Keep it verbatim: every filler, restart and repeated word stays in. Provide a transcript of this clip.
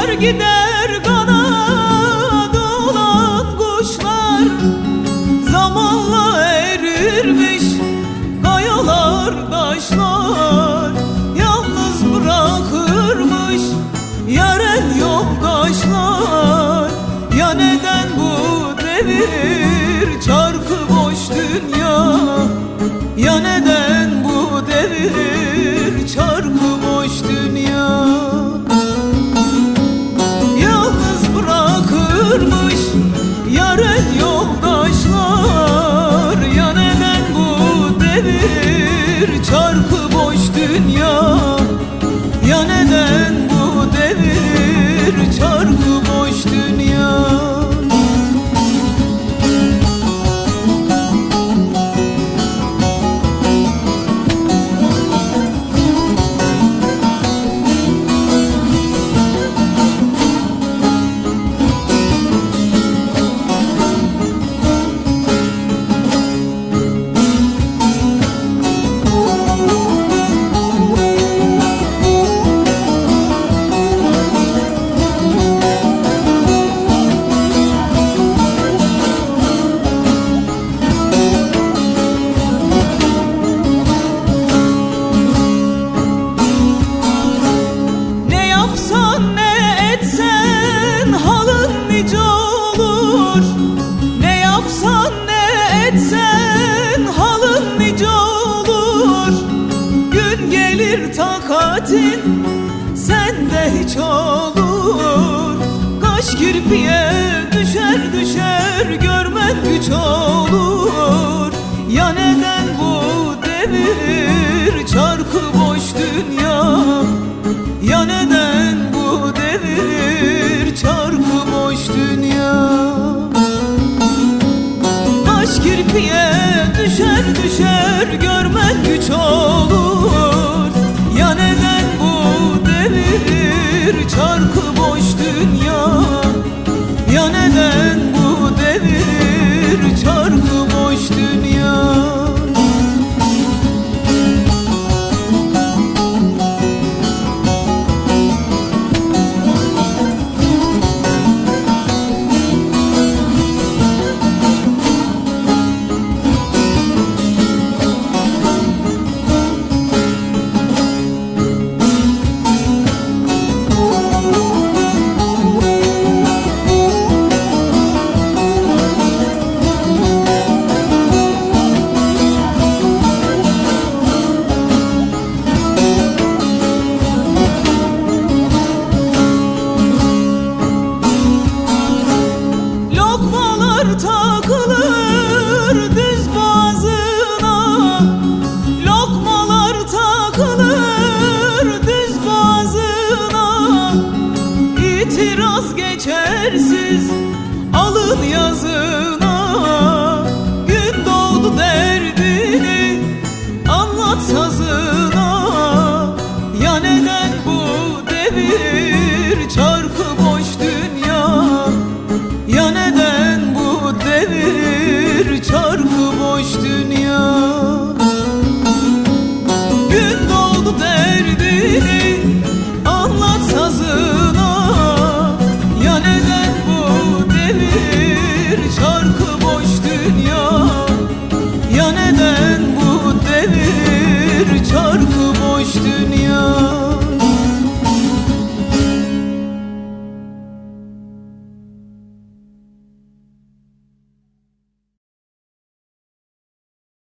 gider kanadı olan kuşlar, zamanla erirmiş kayalar taşlar. Yalnız bırakırmış yaren yoldaşlar. Ya neden bu devir çarkı boş dünya? Ya neden bu devir çarkı boş dünya? Yalnız bırakırmış yaren yoldaşlar. Ya neden bu devir çarkı boş dünya? Ya neden bu devir çarkı boş dünya? Takatin sende hiç olur. Kaş kirpiye düşer düşer görmen güç olur. Ya neden bu devir çarkı boş dünya? Ya neden bu devir çarkı boş dünya? Kaş kirpiye düşer düşer görmen güç olur. Ya neden bu devir çarkı boş dünya? Ya neden bu devir çarkı boş dünya? Takılır düz boğazına, lokmalar takılır düz boğazına. İtiraz geçersiz alın yazına. Gün doğdu derdini anlat sazına. Ya neden bu devir çarkı boş dünya? Ya neden bu devir çarkı boş dünya? Gün doğdu derdini anlat sazına. Ya neden bu devir çarkı boş dünya? Ya neden bu devir çarkı